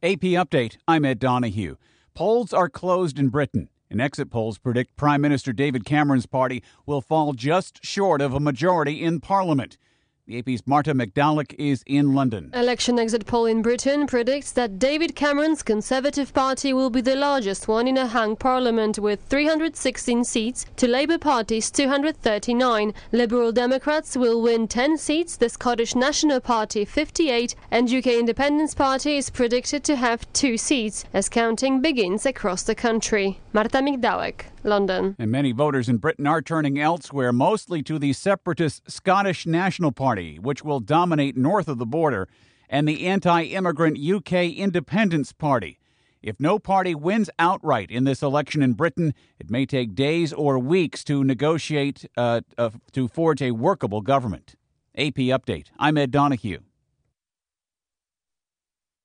AP Update, I'm Ed Donahue. Polls are closed in Britain, and exit polls predict Prime Minister David Cameron's party will fall just short of a majority in Parliament. The AP's Marta McDowlick is in London. Election exit poll in Britain predicts that David Cameron's Conservative Party will be the largest one in a hung parliament with 316 seats to Labour Party's 239. Liberal Democrats will win 10 seats, the Scottish National Party 58, and UK Independence Party is predicted to have 2 seats as counting begins across the country. Marta McDowlick, London. And many voters in Britain are turning elsewhere, mostly to the separatist Scottish National Party, which will dominate north of the border, and the anti-immigrant UK Independence Party. If no party wins outright in this election in Britain, it may take days or weeks to negotiate to forge a workable government. AP Update. I'm Ed Donahue.